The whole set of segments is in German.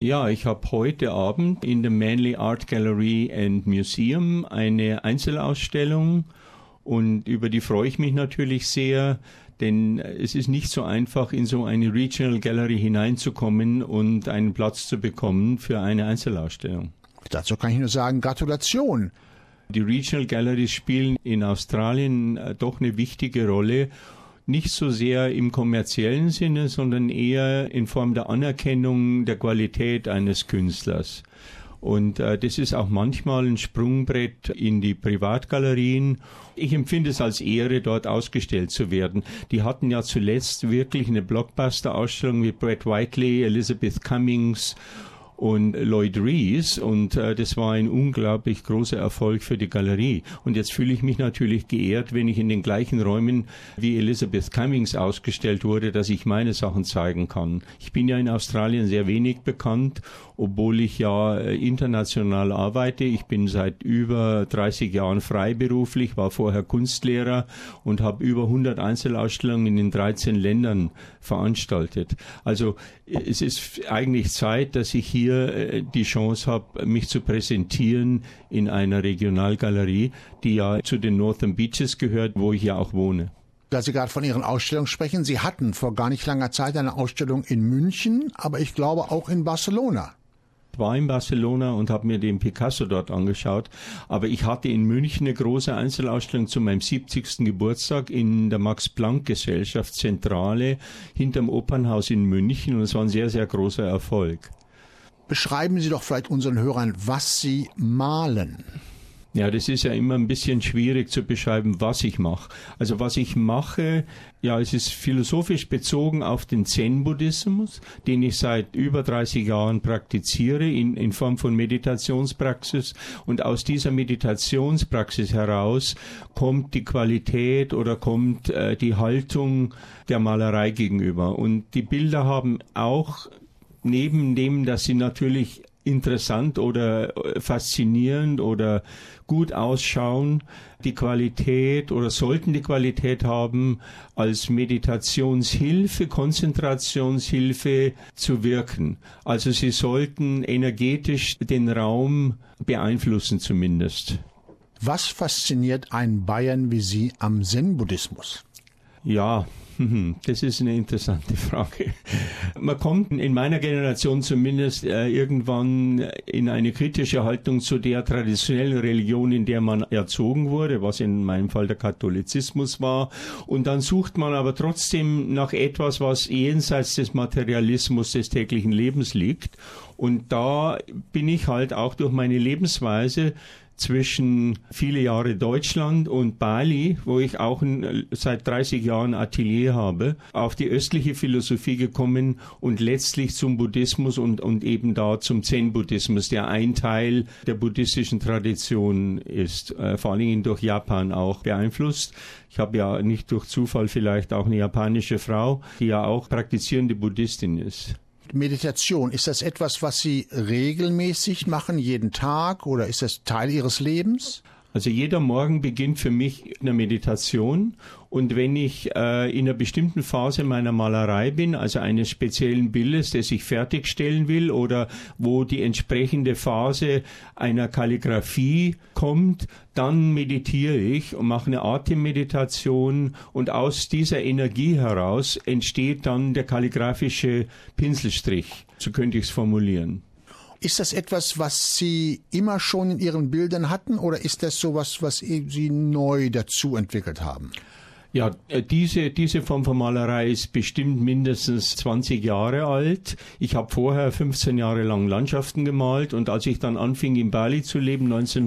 Ja, ich habe heute Abend in der Manly Art Gallery and Museum eine Einzelausstellung und über die freue ich mich natürlich sehr, denn es ist nicht so einfach, in so eine Regional Gallery hineinzukommen und einen Platz zu bekommen für eine Einzelausstellung. Dazu kann ich nur sagen, Gratulation. Die Regional Galleries spielen in Australien doch eine wichtige Rolle. Nicht so sehr im kommerziellen Sinne, sondern eher in Form der Anerkennung der Qualität eines Künstlers. Und das ist auch manchmal ein Sprungbrett in die Privatgalerien. Ich empfinde es als Ehre, dort ausgestellt zu werden. Die hatten ja zuletzt wirklich eine Blockbuster-Ausstellung mit Brett Whiteley, Elizabeth Cummings und Lloyd Rees und das war ein unglaublich großer Erfolg für die Galerie. Und jetzt fühle ich mich natürlich geehrt, wenn ich in den gleichen Räumen wie Elizabeth Cummings ausgestellt wurde, dass ich meine Sachen zeigen kann. Ich bin ja in Australien sehr wenig bekannt, obwohl ich ja international arbeite. Ich bin seit über 30 Jahren freiberuflich, war vorher Kunstlehrer und habe über 100 Einzelausstellungen in 13 Ländern veranstaltet. Also es ist eigentlich Zeit, dass ich hier die Chance habe, mich zu präsentieren in einer Regionalgalerie, die ja zu den Northern Beaches gehört, wo ich ja auch wohne. Da Sie gerade von Ihren Ausstellungen sprechen, Sie hatten vor gar nicht langer Zeit eine Ausstellung in München, aber ich glaube auch in Barcelona. Ich war in Barcelona und habe mir den Picasso dort angeschaut, aber ich hatte in München eine große Einzelausstellung zu meinem 70. Geburtstag in der Max-Planck-Gesellschaft Zentrale hinterm Opernhaus in München und es war ein sehr, sehr großer Erfolg. Beschreiben Sie doch vielleicht unseren Hörern, was Sie malen. Ja, das ist ja immer ein bisschen schwierig zu beschreiben, was ich mache. Also was ich mache, ja, es ist philosophisch bezogen auf den Zen-Buddhismus, den ich seit über 30 Jahren praktiziere in Form von Meditationspraxis. Und aus dieser Meditationspraxis heraus kommt die Qualität oder kommt die Haltung der Malerei gegenüber. Und die Bilder haben auch neben dem, dass sie natürlich interessant oder faszinierend oder gut ausschauen, die Qualität oder sollten die Qualität haben, als Meditationshilfe, Konzentrationshilfe zu wirken. Also sie sollten energetisch den Raum beeinflussen zumindest. Was fasziniert einen Bayern wie Sie am Zen-Buddhismus? Ja, das ist eine interessante Frage. Man kommt in meiner Generation zumindest irgendwann in eine kritische Haltung zu der traditionellen Religion, in der man erzogen wurde, was in meinem Fall der Katholizismus war. Und dann sucht man aber trotzdem nach etwas, was jenseits des Materialismus des täglichen Lebens liegt. Und da bin ich halt auch durch meine Lebensweise zwischen viele Jahre Deutschland und Bali, wo ich auch seit 30 Jahren Atelier habe, auf die östliche Philosophie gekommen und letztlich zum Buddhismus und eben da zum Zen-Buddhismus, der ein Teil der buddhistischen Tradition ist, vor allen Dingen durch Japan auch beeinflusst. Ich habe ja nicht durch Zufall vielleicht auch eine japanische Frau, die ja auch praktizierende Buddhistin ist. Meditation, ist das etwas, was Sie regelmäßig machen, jeden Tag, oder ist das Teil Ihres Lebens? Also jeder Morgen beginnt für mich eine Meditation und wenn ich in einer bestimmten Phase meiner Malerei bin, also eines speziellen Bildes, das ich fertigstellen will oder wo die entsprechende Phase einer Kalligraphie kommt, dann meditiere ich und mache eine Atemmeditation und aus dieser Energie heraus entsteht dann der kalligraphische Pinselstrich, so könnte ich es formulieren. Ist das etwas, was Sie immer schon in Ihren Bildern hatten oder ist das sowas, was Sie neu dazu entwickelt haben? Ja, diese Form von Malerei ist bestimmt mindestens 20 Jahre alt. Ich habe vorher 15 Jahre lang Landschaften gemalt und als ich dann anfing in Bali zu leben,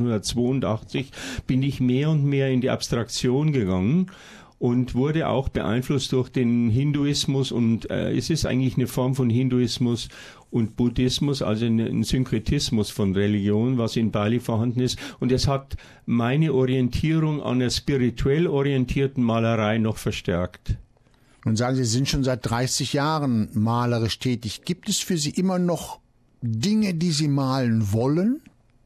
1982, bin ich mehr und mehr in die Abstraktion gegangen und wurde auch beeinflusst durch den Hinduismus und es ist eigentlich eine Form von Hinduismus und Buddhismus, also ein Synkretismus von Religion, was in Bali vorhanden ist. Und es hat meine Orientierung an der spirituell orientierten Malerei noch verstärkt. Nun sagen Sie, Sie sind schon seit 30 Jahren malerisch tätig. Gibt es für Sie immer noch Dinge, die Sie malen wollen?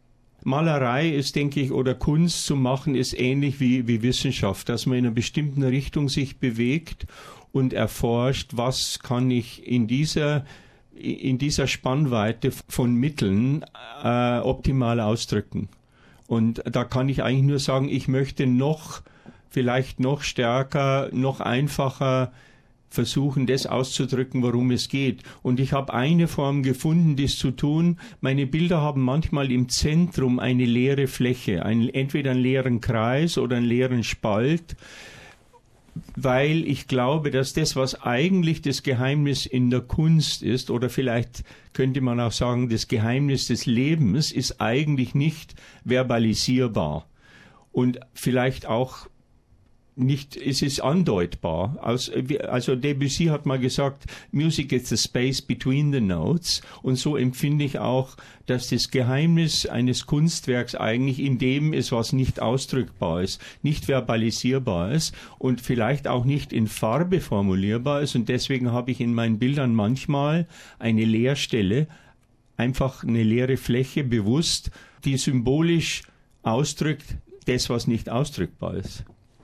Malerei ist, denke ich, oder Kunst zu machen, ist ähnlich wie Wissenschaft, dass man in einer bestimmten Richtung sich bewegt und erforscht, was kann ich in dieser in dieser Spannweite von Mitteln optimal ausdrücken. Und da kann ich eigentlich nur sagen, ich möchte vielleicht noch stärker, noch einfacher versuchen, das auszudrücken, worum es geht. Und ich habe eine Form gefunden, das zu tun. Meine Bilder haben manchmal im Zentrum eine leere Fläche, entweder einen leeren Kreis oder einen leeren Spalt, weil ich glaube, dass das, was eigentlich das Geheimnis in der Kunst ist, oder vielleicht könnte man auch sagen, das Geheimnis des Lebens, ist eigentlich nicht verbalisierbar. Und vielleicht auch nicht, es ist andeutbar. Also Debussy hat mal gesagt, Music is the space between the notes. Und so empfinde ich auch, dass das Geheimnis eines Kunstwerks eigentlich in dem ist, was nicht ausdrückbar ist, nicht verbalisierbar ist und vielleicht auch nicht in Farbe formulierbar ist. Und deswegen habe ich in meinen Bildern manchmal eine Leerstelle, einfach eine leere Fläche bewusst, die symbolisch ausdrückt, das, was nicht ausdrückbar ist.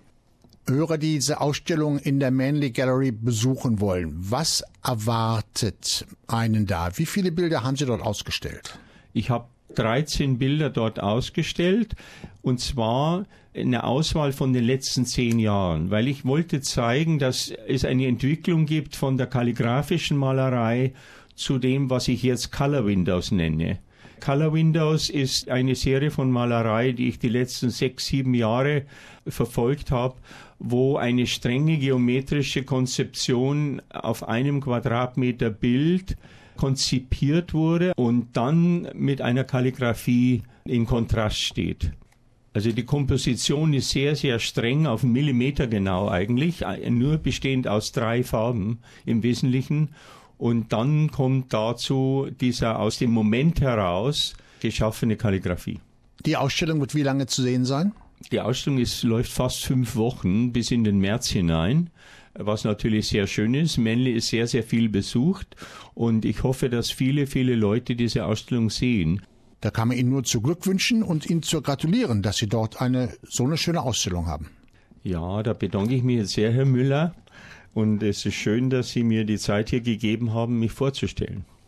Hörer, die diese Ausstellung in der Manley Gallery besuchen wollen, was erwartet einen da? Wie viele Bilder haben Sie dort ausgestellt? Ich habe 13 Bilder dort ausgestellt, und zwar eine Auswahl von den letzten 10 Jahren, weil ich wollte zeigen, dass es eine Entwicklung gibt von der kalligraphischen Malerei zu dem, was ich jetzt Color Windows nenne. Color Windows ist eine Serie von Malerei, die ich die letzten 6, 7 Jahre verfolgt habe, wo eine strenge geometrische Konzeption auf einem Quadratmeter Bild konzipiert wurde und dann mit einer Kalligraphie in Kontrast steht. Also die Komposition ist sehr, sehr streng, auf einen Millimeter genau eigentlich, nur bestehend aus 3 Farben im Wesentlichen. Und dann kommt dazu dieser aus dem Moment heraus geschaffene Kalligraphie. Die Ausstellung wird wie lange zu sehen sein? Die Ausstellung läuft fast 5 Wochen bis in den März hinein, was natürlich sehr schön ist. Manley ist sehr, sehr viel besucht und ich hoffe, dass viele, viele Leute diese Ausstellung sehen. Da kann man Ihnen nur zu Glück wünschen und Ihnen zu gratulieren, dass Sie dort so eine schöne Ausstellung haben. Ja, da bedanke ich mich jetzt sehr, Herr Müller. Und es ist schön, dass Sie mir die Zeit hier gegeben haben, mich vorzustellen.